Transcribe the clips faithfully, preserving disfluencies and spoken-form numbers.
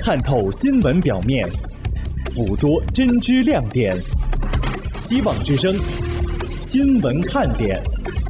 探透新闻表面，捕捉真知亮点。希望之声，新闻看点。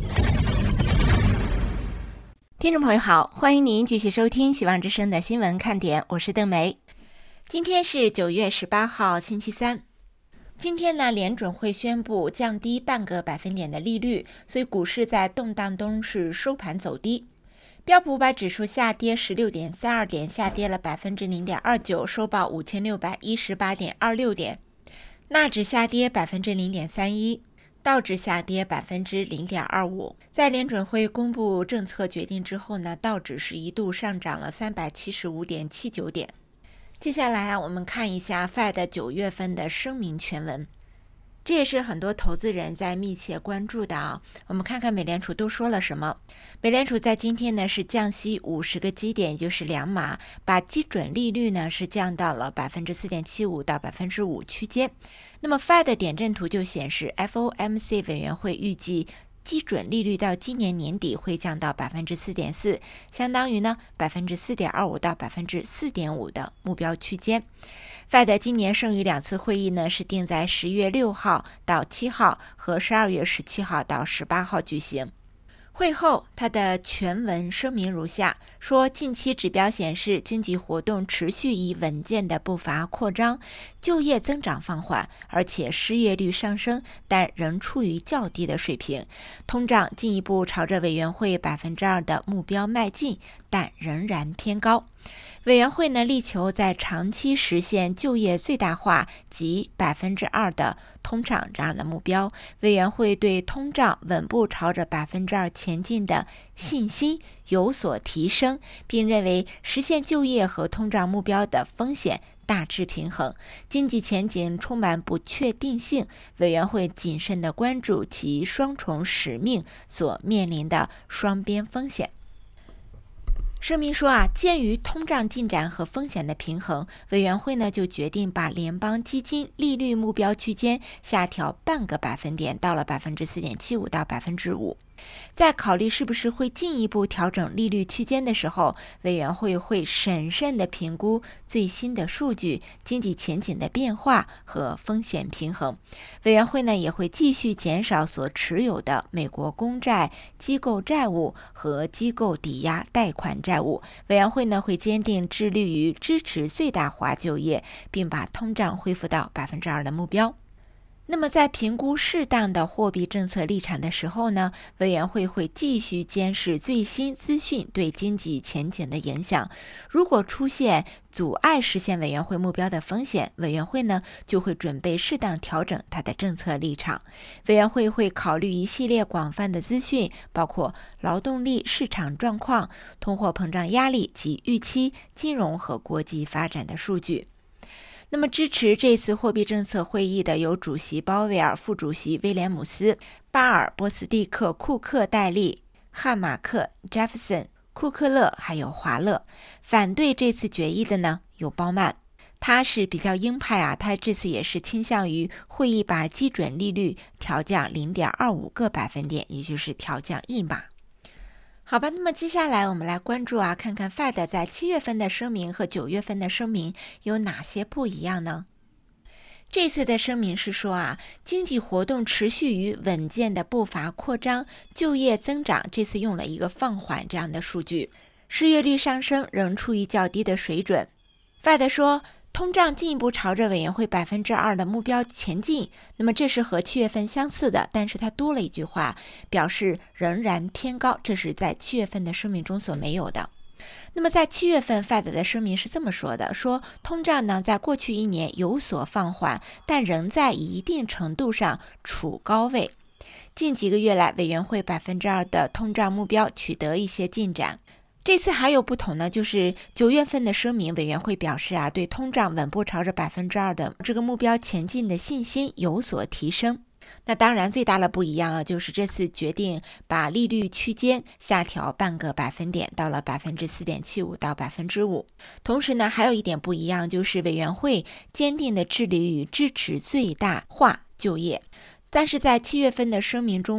听众朋友好，欢迎您继续收听希望之声的新闻看点，我是邓梅。今天是九月十八号，星期三。今天呢，联准会宣布降低半个百分点的利率，所以股市在动荡中是收盘走低。标普五百指数下跌 十六点三二 点，下跌了 百分之零点二九， 收报 五千六百一十八点二六 点。纳指下跌 百分之零点三一， 道指下跌 百分之零点二五。 在联准会公布政策决定之后呢，道指是一度上涨了 三百七十五点七九 点。接下来啊，我们看一下 F E D 九月份的声明全文，这也是很多投资人在密切关注的啊。我们看看美联储都说了什么。美联储在今天呢是降息五十个基点，也就是两码，把基准利率呢是降到了 百分之四点七五 到 百分之五 区间。那么 F E D 点阵图就显示 F O M C 委员会预计基准利率到今年年底会降到 百分之四点四， 相当于呢 百分之四点二五 到 百分之四点五 的目标区间。F E D 今年剩余两次会议呢是定在十月六号到七号和十二月十七号到十八号举行。会后，它的全文声明如下，说近期指标显示经济活动持续以稳健的步伐扩张，就业增长放缓，而且失业率上升，但仍处于较低的水平。通胀进一步朝着委员会 百分之二 的目标迈进，但仍然偏高。委员会呢力求在长期实现就业最大化及 百分之二 的通胀这样的目标。委员会对通胀稳步朝着 百分之二 前进的信心有所提升，并认为实现就业和通胀目标的风险大致平衡。经济前景充满不确定性，委员会谨慎地关注其双重使命所面临的双边风险。声明说啊，鉴于通胀进展和风险的平衡，委员会呢就决定把联邦基金利率目标区间下调半个百分点，到了 百分之四点七五 到 百分之五。在考虑是不是会进一步调整利率区间的时候，委员会会审慎地评估最新的数据、经济前景的变化和风险平衡。委员会呢也会继续减少所持有的美国公债、机构债务和机构抵押贷款债务。委员会呢会坚定致力于支持最大化就业，并把通胀恢复到 百分之二 的目标。那么在评估适当的货币政策立场的时候呢，委员会会继续监视最新资讯对经济前景的影响。如果出现阻碍实现委员会目标的风险，委员会呢就会准备适当调整它的政策立场。委员会会考虑一系列广泛的资讯，包括劳动力市场状况、通货膨胀压力及预期、金融和国际发展的数据。那么支持这次货币政策会议的有主席鲍威尔、副主席威廉姆斯、巴尔、波斯蒂克、库克、戴利、汉马克、杰弗森、库克勒还有华勒。反对这次决议的呢有鲍曼，他是比较鹰派啊，他这次也是倾向于会议把基准利率调降 零点二五 个百分点，也就是调降一码。好吧，那么接下来我们来关注啊，看看 F E D 在七月份的声明和九月份的声明有哪些不一样呢？这次的声明是说啊，经济活动持续于稳健的步伐扩张，就业增长这次用了一个放缓这样的数据，失业率上升仍处于较低的水准。F E D 说通胀进一步朝着委员会 百分之二 的目标前进，那么这是和七月份相似的，但是它多了一句话，表示仍然偏高，这是在七月份的声明中所没有的。那么在七月份 F E D 的声明是这么说的，说通胀呢在过去一年有所放缓，但仍在一定程度上处高位。近几个月来，委员会 百分之二 的通胀目标取得一些进展。这次还有不同呢，就是九月份的声明，委员会表示啊，对通胀稳步朝着 百分之二 的这个目标前进的信心有所提升。那当然最大的不一样啊，就是这次决定把利率区间下调半个百分点，到了 百分之四点七五 到 百分之五。同时呢，还有一点不一样，就是委员会坚定的致力于支持最大化就业。但是在七月份的声明中啊，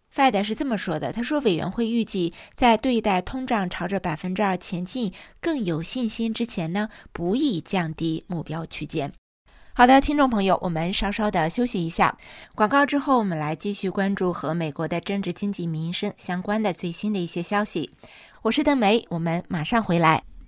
Fed 是这么说的，他说委员会预计在对待通胀朝着百分之二前进更有信心之前呢，不宜降低目标区间。好的，听众朋友，我们稍稍的休息一下，广告之后我们来继续关注和美国的政治经济民生相关的最新的一些消息。我是邓梅，我们马上回来。